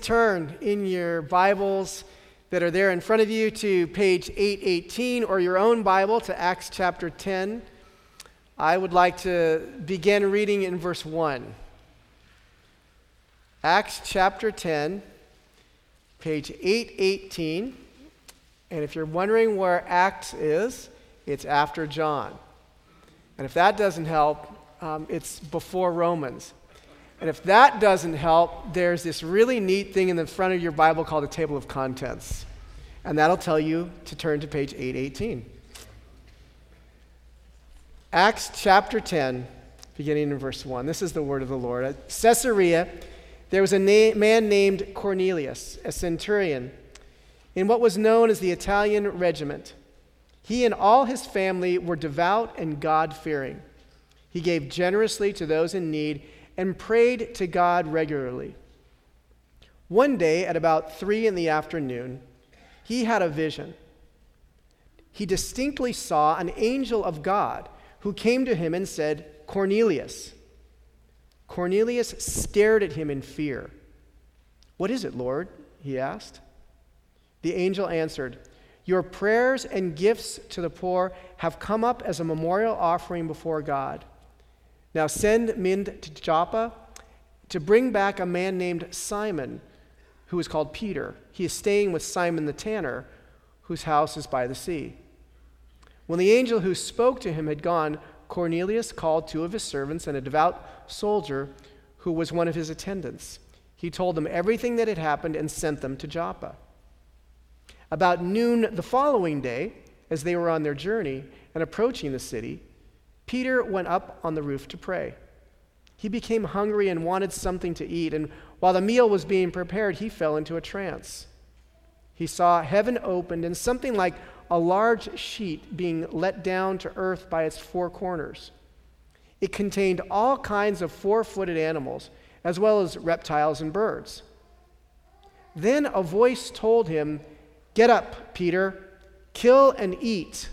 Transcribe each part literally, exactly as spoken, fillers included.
turn in your Bibles that are there in front of you to page eight eighteen or your own Bible to Acts chapter ten. I would like to begin reading in verse one. Acts chapter ten, page eight eighteen. And if you're wondering where Acts is, it's after John. And if that doesn't help, um, it's before Romans. And if that doesn't help, there's this really neat thing in the front of your Bible called a table of contents. And that'll tell you to turn to page eight eighteen. Acts chapter ten, beginning in verse one. This is the word of the Lord. At Caesarea, there was a na- man named Cornelius, a centurion, in what was known as the Italian regiment. He and all his family were devout and God-fearing. He gave generously to those in need and prayed to God regularly. One day at about three in the afternoon, he had a vision. He distinctly saw an angel of God who came to him and said, "Cornelius." Cornelius stared at him in fear. "What is it, Lord?" he asked. The angel answered, "Your prayers and gifts to the poor have come up as a memorial offering before God. Now send men to Joppa to bring back a man named Simon, who is called Peter. He is staying with Simon the tanner, whose house is by the sea." When the angel who spoke to him had gone, Cornelius called two of his servants and a devout soldier who was one of his attendants. He told them everything that had happened and sent them to Joppa. About noon the following day, as they were on their journey and approaching the city, Peter went up on the roof to pray. He became hungry and wanted something to eat, and while the meal was being prepared, he fell into a trance. He saw heaven opened and something like a large sheet being let down to earth by its four corners. It contained all kinds of four-footed animals, as well as reptiles and birds. Then a voice told him, "Get up, Peter, kill and eat."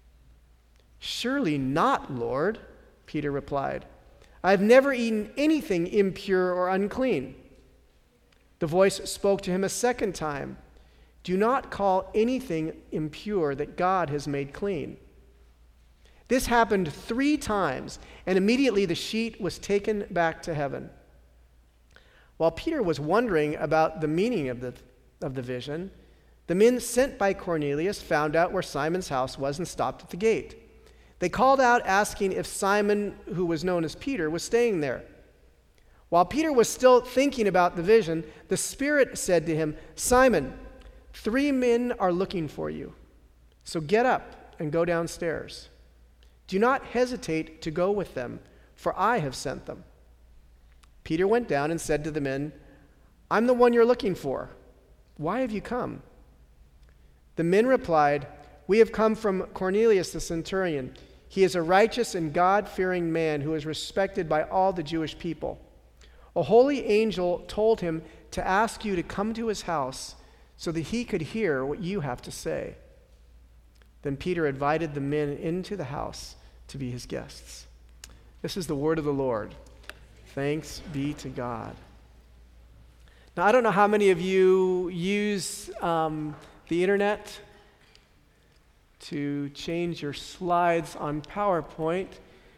"Surely not, Lord," Peter replied. "I have never eaten anything impure or unclean." The voice spoke to him a second time. "Do not call anything impure that God has made clean." This happened three times, and immediately the sheet was taken back to heaven. While Peter was wondering about the meaning of the, of the vision, the men sent by Cornelius found out where Simon's house was and stopped at the gate. They called out asking if Simon, who was known as Peter, was staying there. While Peter was still thinking about the vision, the Spirit said to him, "Simon, three men are looking for you. So get up and go downstairs. Do not hesitate to go with them, for I have sent them." Peter went down and said to the men, "I'm the one you're looking for. Why have you come?" The men replied, "We have come from Cornelius the centurion. He is a righteous and God-fearing man who is respected by all the Jewish people. A holy angel told him to ask you to come to his house so that he could hear what you have to say." Then Peter invited the men into the house to be his guests. This is the word of the Lord. Thanks be to God. Now, I don't know how many of you use um, the internet to change your slides on PowerPoint,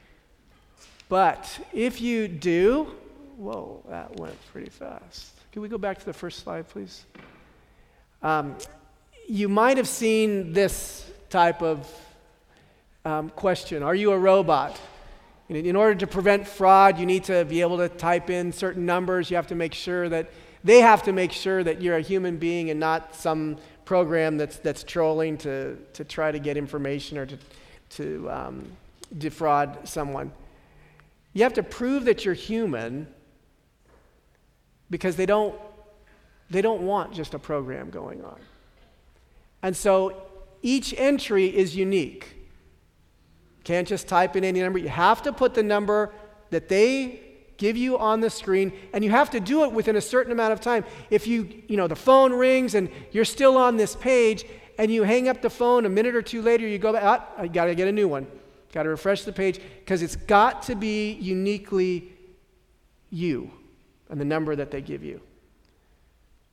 but if you do, whoa, that went pretty fast. Can we go back to the first slide, please? Um, you might have seen this type of um, question. Are you a robot? In, in order to prevent fraud, you need to be able to type in certain numbers. You have to make sure that, they have to make sure that you're a human being and not some program that's that's trolling to, to try to get information or to, to um, defraud someone. You have to prove that you're human because they don't they don't want just a program going on. And so each entry is unique. Can't just type in any number. You have to put the number that they give you on the screen, and you have to do it within a certain amount of time. If you, you know, the phone rings and you're still on this page, and you hang up the phone a minute or two later, you go back, ah, I got to get a new one. Got to refresh the page, because it's got to be uniquely you and the number that they give you.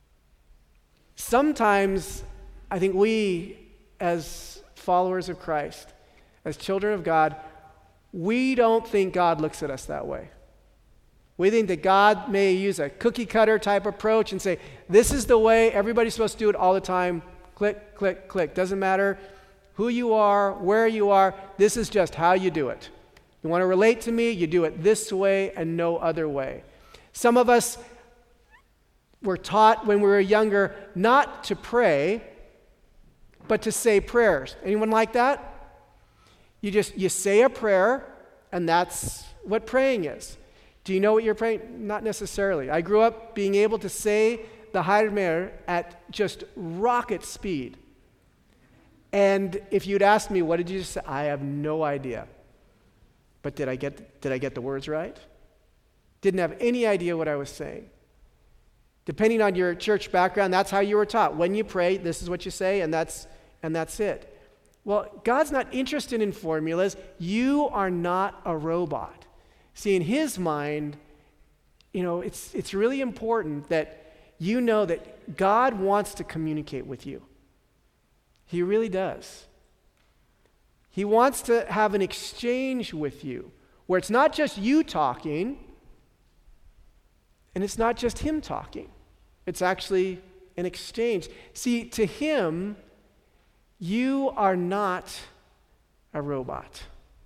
sometimes I think we, as followers of Christ, as children of God, we don't think God looks at us that way. We think that God may use a cookie cutter type approach and say, this is the way, everybody's supposed to do it all the time. Click, click, click. Doesn't matter who you are, where you are, this is just how you do it. You want to relate to me, you do it this way and no other way. Some of us were taught when we were younger not to pray, but to say prayers. Anyone like that? You just, you say a prayer, and that's what praying is. Do you know what you're praying? Not necessarily. I grew up being able to say the Heil Mer at just rocket speed. And if you'd asked me, what did you say? I have no idea. But did I get, did I get the words right? Didn't have any idea what I was saying. Depending on your church background, that's how you were taught. When you pray, this is what you say, and that's and that's it. Well, God's not interested in formulas. You are not a robot. See, in his mind, you know, it's it's really important that you know that God wants to communicate with you. He really does. He wants to have an exchange with you where it's not just you talking and it's not just him talking. It's actually an exchange. See, to him, you are not a robot.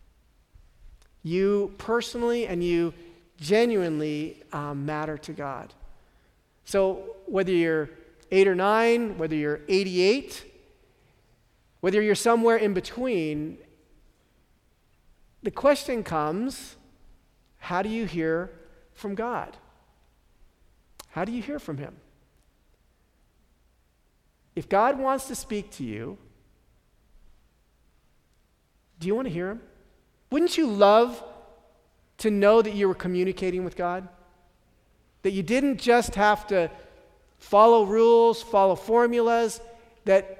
You personally and you genuinely um, matter to God. So whether you're eight or nine, whether you're eighty-eight, whether you're somewhere in between, the question comes, how do you hear from God? How do you hear from him? If God wants to speak to you, do you want to hear him? Wouldn't you love to know that you were communicating with God? That you didn't just have to follow rules, follow formulas, that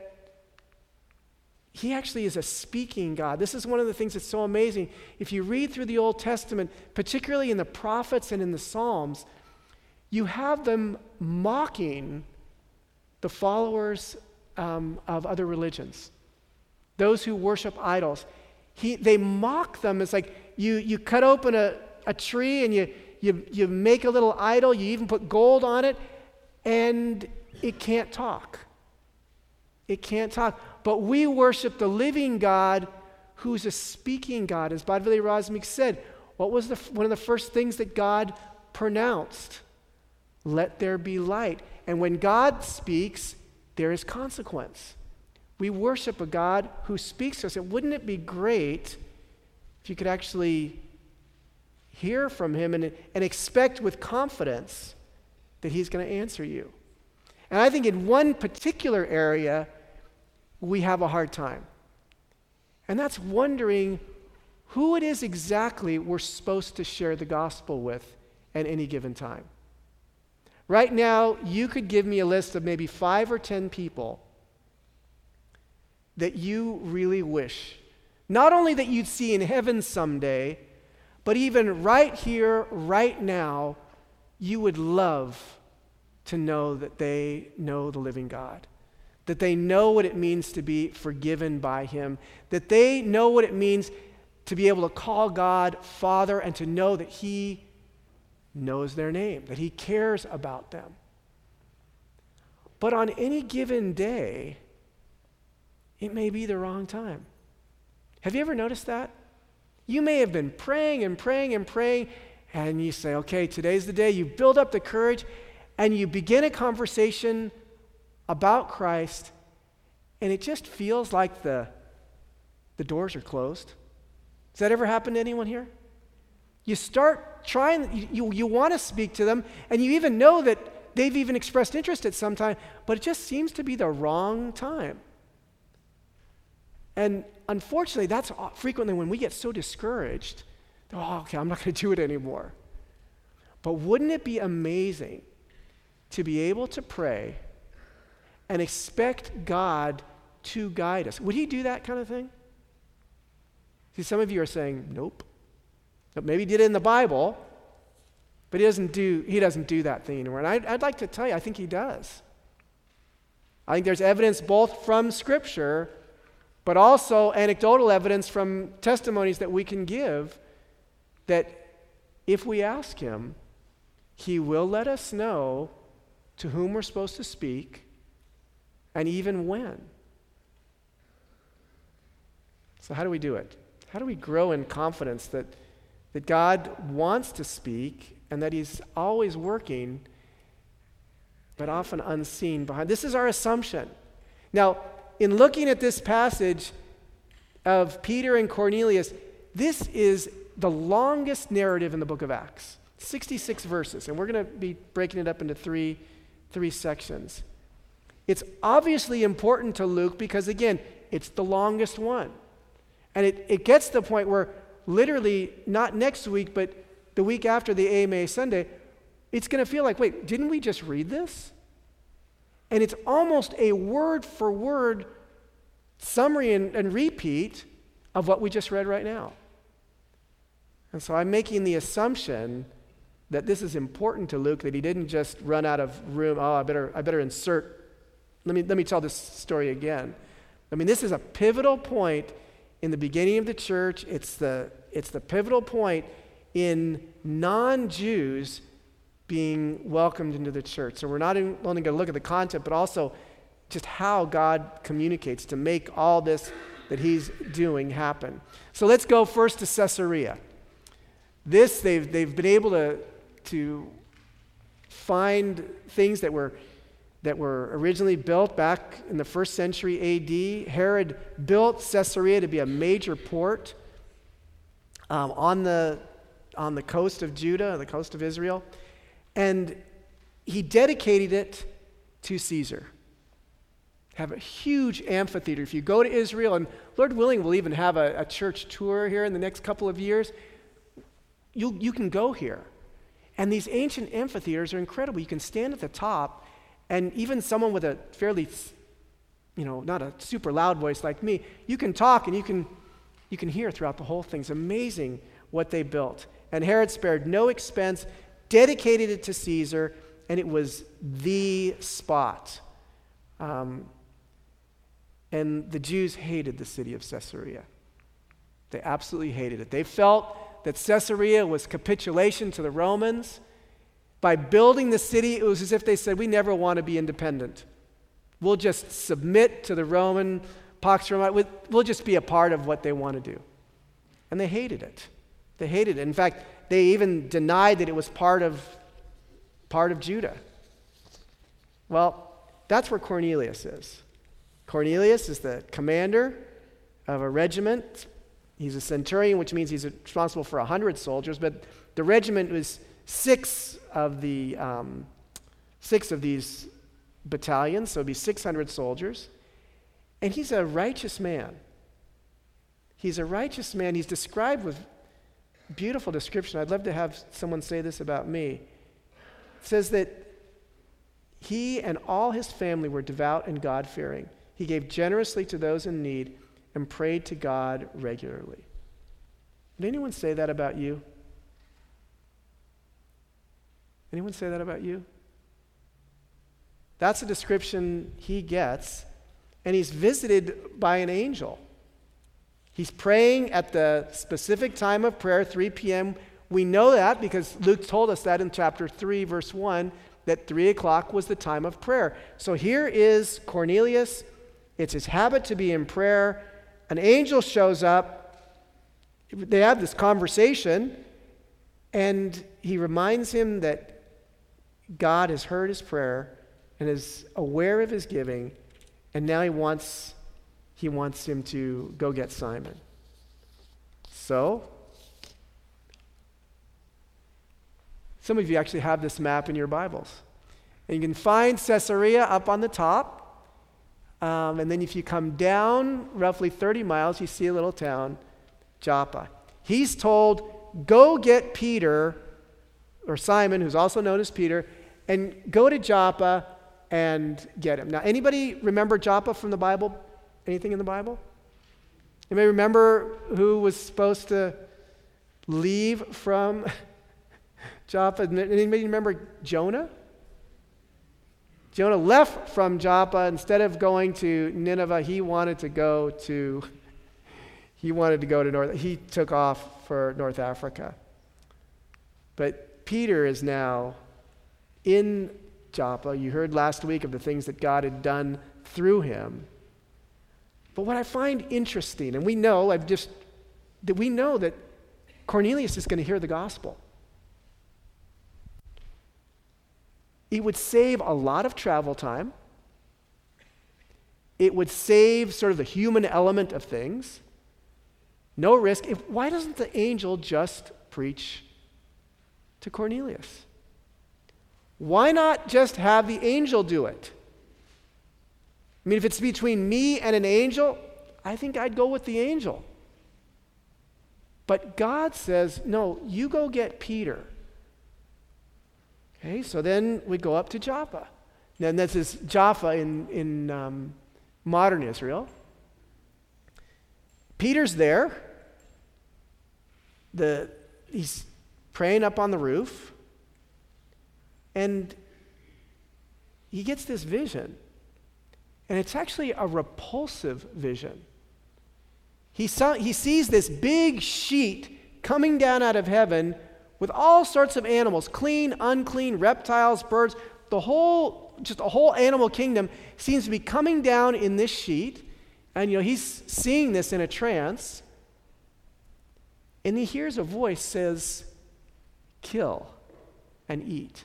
he actually is a speaking God. This is one of the things that's so amazing. If you read through the Old Testament, particularly in the prophets and in the Psalms, you have them mocking the followers um, of other religions, those who worship idols. He, they mock them. It's like you, you cut open a, a tree and you, you, you make a little idol, you even put gold on it, and it can't talk. It can't talk. But we worship the living God who's a speaking God. As Badvili Razmik said, what was the, one of the first things that God pronounced? Let there be light. And when God speaks, there is consequence. We worship a God who speaks to us. And wouldn't it be great if you could actually hear from him and, and expect with confidence that he's going to answer you? And I think in one particular area, we have a hard time. And that's wondering who it is exactly we're supposed to share the gospel with at any given time. Right now, you could give me a list of maybe five or ten people that you really wish, not only that you'd see in heaven someday, but even right here, right now, you would love to know that they know the living God, that they know what it means to be forgiven by him, that they know what it means to be able to call God Father and to know that he knows their name, that he cares about them. But on any given day, it may be the wrong time. Have you ever noticed that? You may have been praying and praying and praying, and you say, okay, today's the day. You build up the courage, and you begin a conversation about Christ, and it just feels like the, the doors are closed. Does that ever happen to anyone here? You start trying, you, you, you want to speak to them, and you even know that they've even expressed interest at some time, but it just seems to be the wrong time. And unfortunately, that's frequently when we get so discouraged, oh, okay, I'm not going to do it anymore. But wouldn't it be amazing to be able to pray and expect God to guide us? Would he do that kind of thing? See, some of you are saying, nope. Maybe he did it in the Bible, but he doesn't do, he doesn't do that thing anymore. And I'd, I'd like to tell you, I think he does. I think there's evidence both from Scripture, but also anecdotal evidence from testimonies that we can give that if we ask him, he will let us know to whom we're supposed to speak and even when. So how do we do it? How do we grow in confidence that, that God wants to speak and that he's always working, but often unseen behind? This is our assumption. Now, in looking at this passage of Peter and Cornelius, this is the longest narrative in the book of Acts, sixty-six verses, and we're going to be breaking it up into three, three sections. It's obviously important to Luke because, again, it's the longest one. And it, it gets to the point where literally, not next week, but the week after the A M A Sunday, it's going to feel like, wait, didn't we just read this? And it's almost a word-for-word summary and, and repeat of what we just read right now. And so I'm making the assumption that this is important to Luke, that he didn't just run out of room. Oh, I better, I better insert. Let me, let me tell this story again. I mean, this is a pivotal point in the beginning of the church. It's the, it's the pivotal point in non-Jews being welcomed into the church. So we're not only going to look at the content, but also just how God communicates to make all this that he's doing happen. So let's go first to Caesarea. This, they've, they've been able to, to find things that were, that were originally built back in the first century A D. Herod built Caesarea to be a major port um, on the, on the coast of Judah, the coast of Israel. And he dedicated it to Caesar. Have a huge amphitheater. If you go to Israel, and Lord willing, we'll even have a, a church tour here in the next couple of years, you, you can go here. And these ancient amphitheaters are incredible. You can stand at the top, and even someone with a fairly, you know, not a super loud voice like me, you can talk and you can, you can hear throughout the whole thing. It's amazing what they built. And Herod spared no expense, dedicated it to Caesar, and it was the spot. Um, and the Jews hated the city of Caesarea. They absolutely hated it. They felt that Caesarea was capitulation to the Romans. By building the city, it was as if they said, we never want to be independent. We'll just submit to the Roman Pax Romana. We'll just be a part of what they want to do. And they hated it. They hated it. In fact, they even denied that it was part of, part of Judah. Well, that's where Cornelius is. Cornelius is the commander of a regiment. He's a centurion, which means he's responsible for one hundred soldiers, but the regiment was six of the um, six of these battalions, so it'd be six hundred soldiers. And he's a righteous man. He's a righteous man. He's described with beautiful description. I'd love to have someone say this about me. It says that he and all his family were devout and God-fearing. He gave generously to those in need and prayed to God regularly. Did anyone say that about you? Anyone say that about you? That's a description he gets, and he's visited by an angel. He's praying at the specific time of prayer, three p.m. We know that because Luke told us that in chapter three, verse one, that three o'clock was the time of prayer. So here is Cornelius. It's his habit to be in prayer. An angel shows up. They have this conversation, and he reminds him that God has heard his prayer and is aware of his giving, and now he wants, he wants him to go get Simon. So, some of you actually have this map in your Bibles. And you can find Caesarea up on the top. Um, and then if you come down roughly thirty miles, you see a little town, Joppa. He's told, go get Peter, or Simon, who's also known as Peter, and go to Joppa and get him. Now, anybody remember Joppa from the Bible? Anything in the Bible? Anybody remember who was supposed to leave from Joppa? Anybody remember Jonah? Jonah left from Joppa. Instead of going to Nineveh, he wanted to go to, he wanted to go to North, he took off for North Africa. But Peter is now in Joppa. You heard last week of the things that God had done through him. But what I find interesting, and we know, I've just, that we know that Cornelius is going to hear the gospel. It would save a lot of travel time. It would save sort of the human element of things. No risk. If, why doesn't the angel just preach to Cornelius? Why not just have the angel do it? I mean, if it's between me and an angel, I think I'd go with the angel. But God says, no, you go get Peter. Okay, so then we go up to Joppa. And this is Jaffa in, in um, modern Israel. Peter's there. The, he's praying up on the roof. And he gets this vision. And it's actually a repulsive vision. He, saw, he sees this big sheet coming down out of heaven with all sorts of animals, clean, unclean, reptiles, birds. The whole, just a whole animal kingdom seems to be coming down in this sheet. And, you know, he's seeing this in a trance. And he hears a voice says, kill and eat.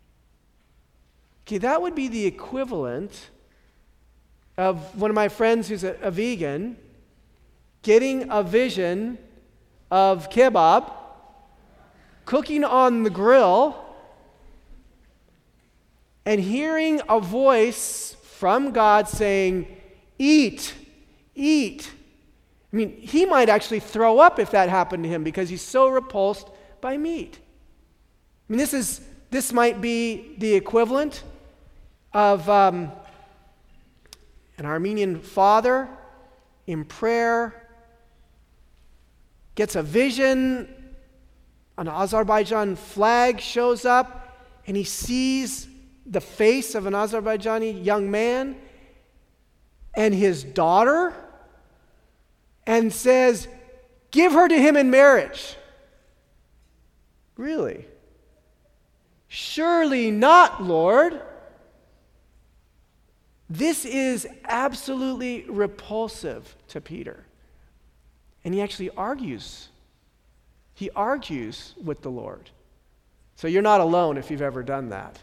Okay, that would be the equivalent of one of my friends who's a, a vegan getting a vision of kebab, cooking on the grill, and hearing a voice from God saying, eat, eat. I mean, he might actually throw up if that happened to him because he's so repulsed by meat. I mean, this is this might be the equivalent of um, an Armenian father in prayer gets a vision, an Azerbaijan flag shows up, and he sees the face of an Azerbaijani young man and his daughter and says, give her to him in marriage. Really? Surely not, Lord. This is absolutely repulsive to Peter. And he actually argues. He argues with the Lord. So you're not alone if you've ever done that.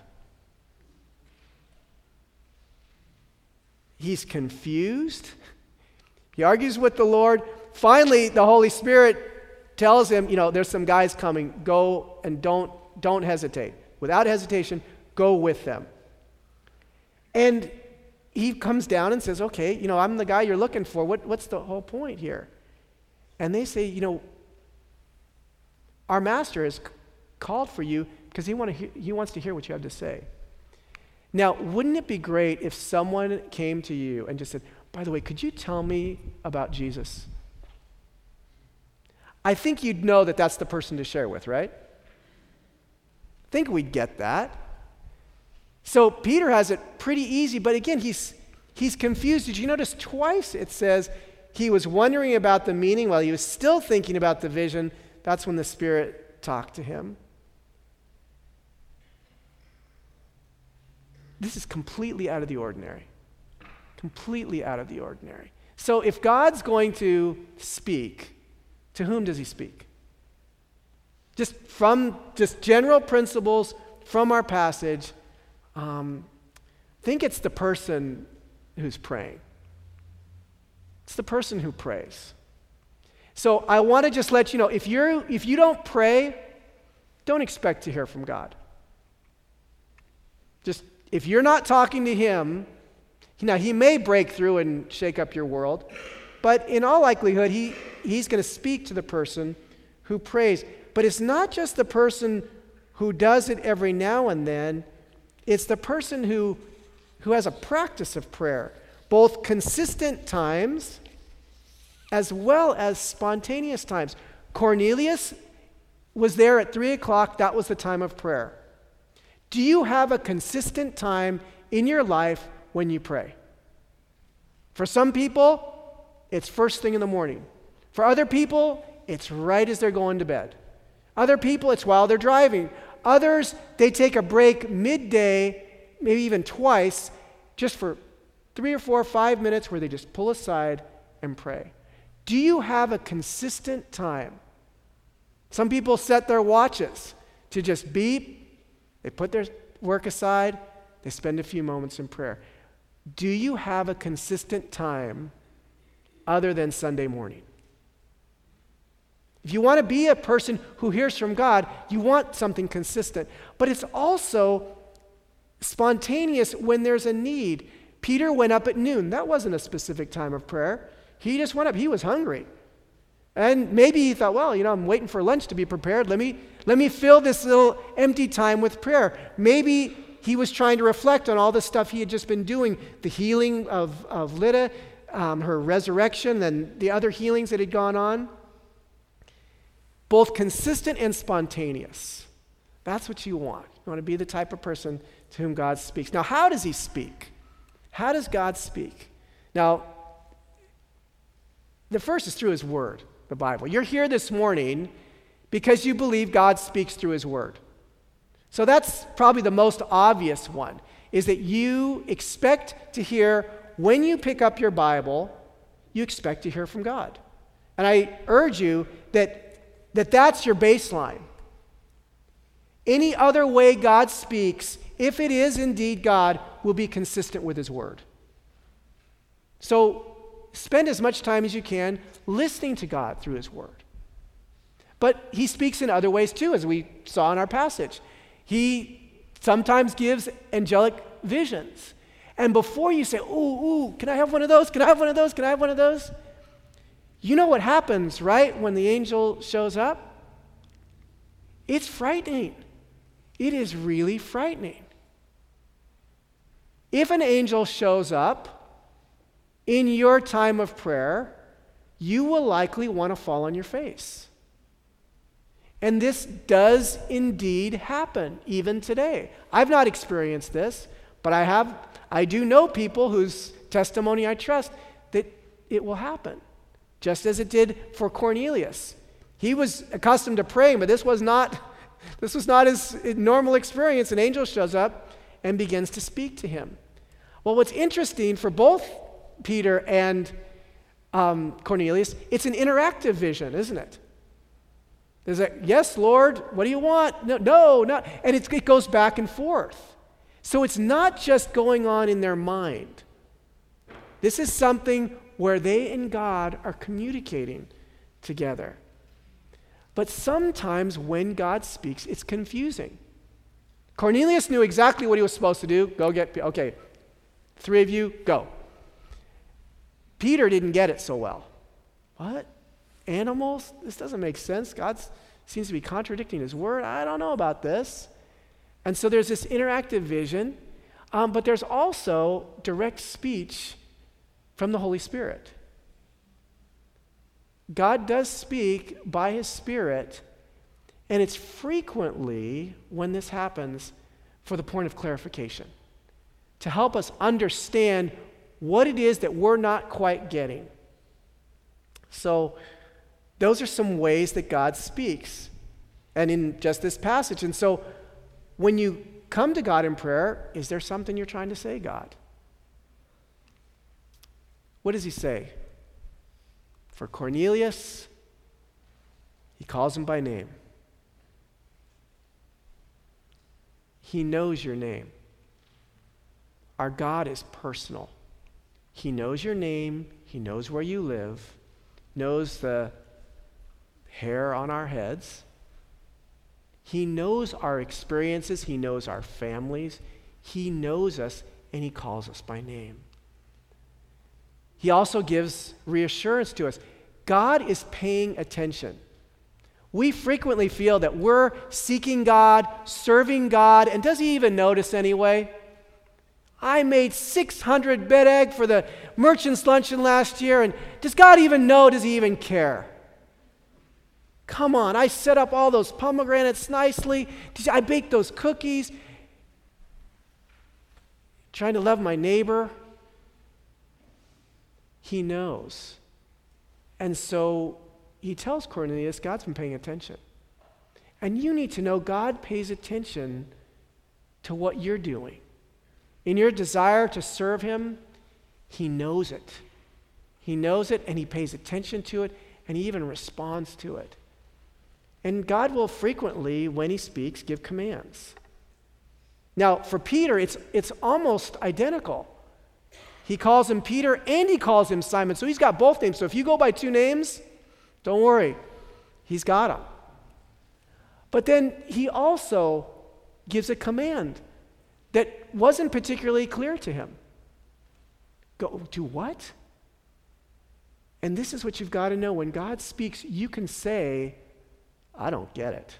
He's confused. He argues with the Lord. Finally, the Holy Spirit tells him, you know, there's some guys coming. Go and don't, don't hesitate. Without hesitation, go with them. And he comes down and says, okay, you know, I'm the guy you're looking for. What, what's the whole point here? And they say, you know, our master has called for you because he, want to he, he wants to hear what you have to say. Now, wouldn't it be great if someone came to you and just said, by the way, could you tell me about Jesus? I think you'd know that that's the person to share with, right? I think we'd get that. So Peter has it pretty easy, but again, he's he's confused. Did you notice twice it says he was wondering about the meaning while he was still thinking about the vision? That's when the Spirit talked to him. This is completely out of the ordinary. Completely out of the ordinary. So if God's going to speak, to whom does he speak? Just from just general principles from our passage, um, I think it's the person who's praying. It's the person who prays. So I want to just let you know, if you're if you don't pray, don't expect to hear from God. Just if you're not talking to him, now he may break through and shake up your world, but in all likelihood, he, he's going to speak to the person who prays. But it's not just the person who does it every now and then, it's the person who, who has a practice of prayer, both consistent times as well as spontaneous times. Cornelius was there at three o'clock, that was the time of prayer. Do you have a consistent time in your life when you pray. For some people, it's first thing in the morning. For other people, it's right as they're going to bed. Other people, it's while they're driving. Others, they take a break midday, maybe even twice, just for three or four or five minutes where they just pull aside and pray. Do you have a consistent time? Some people set their watches to just beep, they put their work aside, they spend a few moments in prayer. Do you have a consistent time other than Sunday morning? If you want to be a person who hears from God, you want something consistent. But it's also spontaneous when there's a need. Peter went up at noon. That wasn't a specific time of prayer. He just went up. He was hungry. And maybe he thought, well, you know, I'm waiting for lunch to be prepared. Let me, let me fill this little empty time with prayer. Maybe he was trying to reflect on all the stuff he had just been doing, the healing of, of Lydda, um, her resurrection, and the other healings that had gone on. Both consistent and spontaneous. That's what you want. You want to be the type of person to whom God speaks. Now, how does he speak? How does God speak? Now, the first is through his word, the Bible. You're here this morning because you believe God speaks through his word. So that's probably the most obvious one, is that you expect to hear, when you pick up your Bible, you expect to hear from God. And I urge you that that that's your baseline. Any other way God speaks, if it is indeed God, will be consistent with his word. So spend as much time as you can listening to God through his word. But he speaks in other ways too, as we saw in our passage. He sometimes gives angelic visions. And before you say, ooh, ooh, can I have one of those? Can I have one of those? Can I have one of those? You know what happens, right, when the angel shows up? It's frightening. It is really frightening. If an angel shows up in your time of prayer, you will likely want to fall on your face. And this does indeed happen, even today. I've not experienced this, but I have. I do know people whose testimony I trust that it will happen. Just as it did for Cornelius. He was accustomed to praying, but this was not, this was not his normal experience. An angel shows up and begins to speak to him. Well, what's interesting for both Peter and um, Cornelius, it's an interactive vision, isn't it? There's a, yes, Lord, what do you want? No, no, not. And it's, it goes back and forth. So it's not just going on in their mind. This is something where they and God are communicating together. But sometimes when God speaks, it's confusing. Cornelius knew exactly what he was supposed to do. Go get, okay, three of you, go. Peter didn't get it so well. What? Animals? This doesn't make sense. God seems to be contradicting his word. I don't know about this. And so there's this interactive vision, um, but there's also direct speech from the Holy Spirit. God does speak by his Spirit, and it's frequently, when this happens, for the point of clarification, to help us understand what it is that we're not quite getting. So those are some ways that God speaks, and in just this passage. And so when you come to God in prayer, is there something you're trying to say, God? What does he say? For Cornelius, he calls him by name. He knows your name. Our God is personal. He knows your name. He knows where you live, knows the hair on our heads. He knows our experiences. He knows our families. He knows us, and he calls us by name. He also gives reassurance to us. God is paying attention. We frequently feel that we're seeking God, serving God, and does he even notice anyway? I made six hundred bed egg for the merchant's luncheon last year, and does God even know? Does he even care? Come on, I set up all those pomegranates nicely. I baked those cookies. trying to love my neighbor. He knows. And so he tells Cornelius, God's been paying attention. And you need to know God pays attention to what you're doing. In your desire to serve him, he knows it. He knows it, and he pays attention to it, and he even responds to it. And God will frequently, when he speaks, give commands. Now, for Peter, it's, it's almost identical. He calls him Peter, and he calls him Simon. So he's got both names. So if you go by two names, don't worry. He's got them. But then he also gives a command that wasn't particularly clear to him. Go do what? And this is what you've got to know. When God speaks, you can say, I don't get it.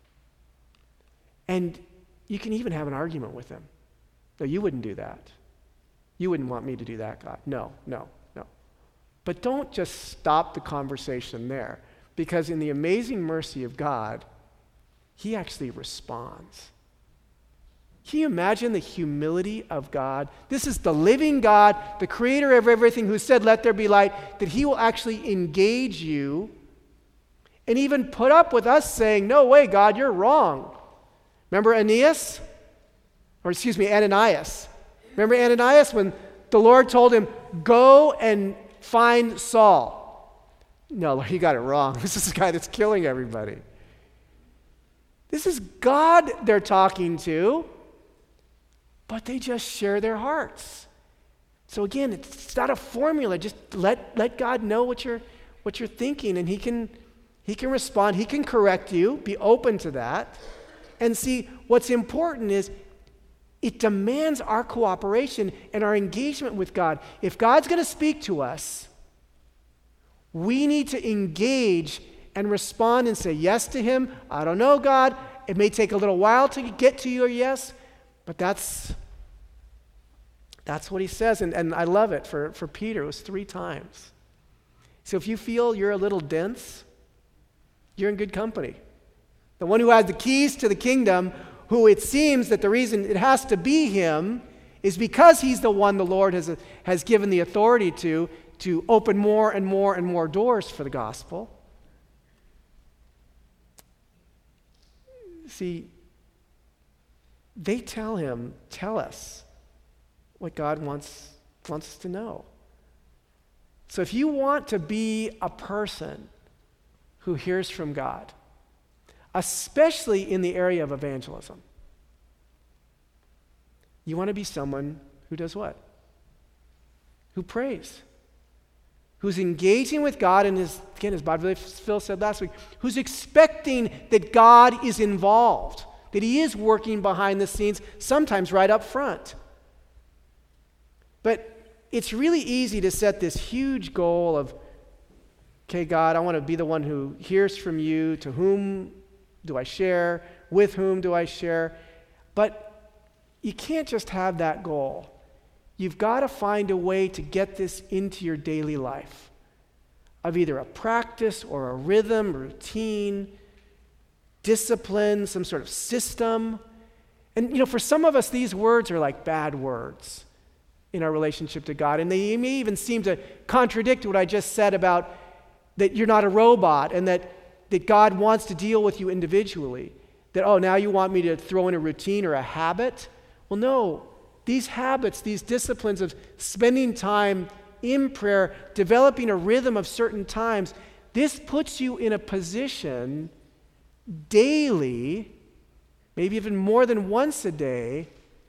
And you can even have an argument with him. No, you wouldn't do that. You wouldn't want me to do that, God. No, no, no. But don't just stop the conversation there, because in the amazing mercy of God, he actually responds. Can you imagine the humility of God? This is the living God, the creator of everything, who said, let there be light, that he will actually engage you and even put up with us saying, no way, God, you're wrong. Remember Aeneas? Or excuse me, Ananias. Remember Ananias when the Lord told him, go and find Saul? No, Lord, you got it wrong. This is the guy that's killing everybody. This is God they're talking to, but they just share their hearts. So again, it's not a formula. Just let, let God know what you're, what you're thinking, and he can, he can respond. He can correct you. Be open to that. And see, what's important is it demands our cooperation and our engagement with God. If God's going to speak to us, we need to engage and respond and say yes to him. I don't know, God. It may take a little while to get to your yes, but that's that's what he says. And, and I love it for, for Peter. It was three times. So if you feel you're a little dense, you're in good company. The one who has the keys to the kingdom, who it seems that the reason it has to be him is because he's the one the Lord has, has given the authority to, to open more and more and more doors for the gospel. See, they tell him, tell us what God wants, wants us to know. So if you want to be a person who hears from God, especially in the area of evangelism, you want to be someone who does what? Who prays. Who's engaging with God, and is, again, as Bob Phil said last week, who's expecting that God is involved, that he is working behind the scenes, sometimes right up front. But it's really easy to set this huge goal of, okay, God, I want to be the one who hears from you. To whom do I share? With whom do I share? But you can't just have that goal. You've got to find a way to get this into your daily life, of either a practice or a rhythm, routine, discipline, some sort of system. And, you know, for some of us, these words are like bad words in our relationship to God. And they may even seem to contradict what I just said about that you're not a robot, and that, that God wants to deal with you individually. That, oh, now you want me to throw in a routine or a habit? Well, no. These habits, these disciplines of spending time in prayer, developing a rhythm of certain times, this puts you in a position daily, maybe even more than once a day,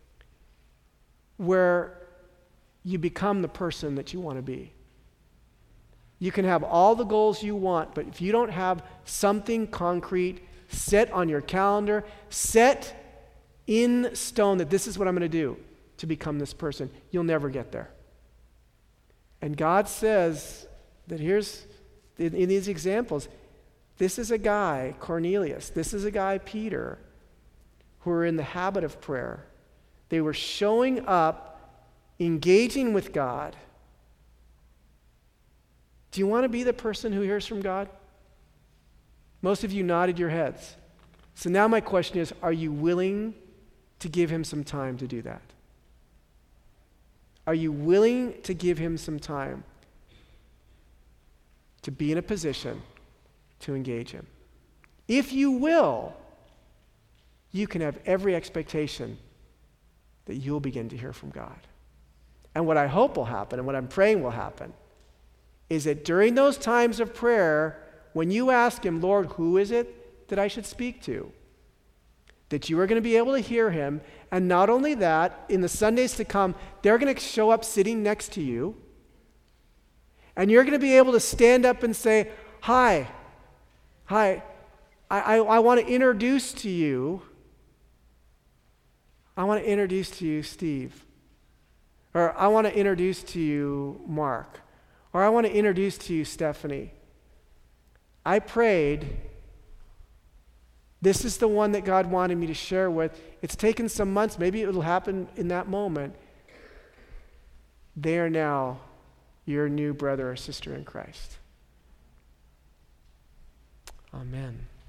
where you become the person that you want to be. You can have all the goals you want, but if you don't have something concrete set on your calendar, set in stone that this is what I'm going to do to become this person, you'll never get there. And God says that here's, in, in these examples, this is a guy, Cornelius, this is a guy, Peter, who are in the habit of prayer. They were showing up, engaging with God. Do you want to be the person who hears from God? Most of you nodded your heads. So now my question is, are you willing to give him some time to do that? Are you willing to give him some time to be in a position to engage him? If you will, you can have every expectation that you'll begin to hear from God. And what I hope will happen, and what I'm praying will happen, is that during those times of prayer, when you ask him, Lord, who is it that I should speak to? That you are going to be able to hear him. And not only that, in the Sundays to come, they're going to show up sitting next to you. And you're going to be able to stand up and say, hi, hi, I, I, I want to introduce to you, I want to introduce to you Steve. Or I want to introduce to you Mark. Or I want to introduce to you Stephanie. I prayed, this is the one that God wanted me to share with. It's taken some months, maybe it'll happen in that moment. They are now your new brother or sister in Christ. Amen.